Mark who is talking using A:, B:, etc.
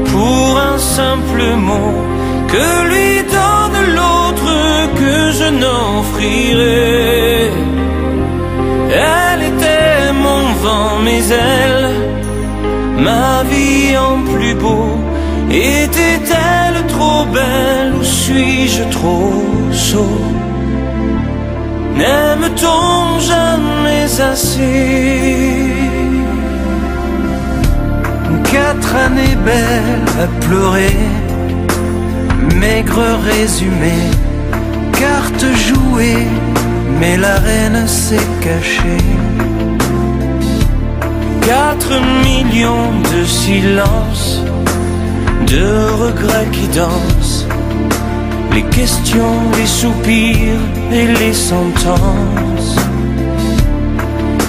A: pour un simple mot que lui donne l'autre que je n'offrirai. Elle était mon vent, mes ailes, ma vie en plus beau. Était-elle trop belle ou suis-je trop sot? N'aime-t-on jamais assez? 4 années belles à pleurer, maigre résumé, carte jouée, mais la reine s'est cachée. 4 millions de silences, de regrets qui dansent, les questions, les soupirs et les sentences.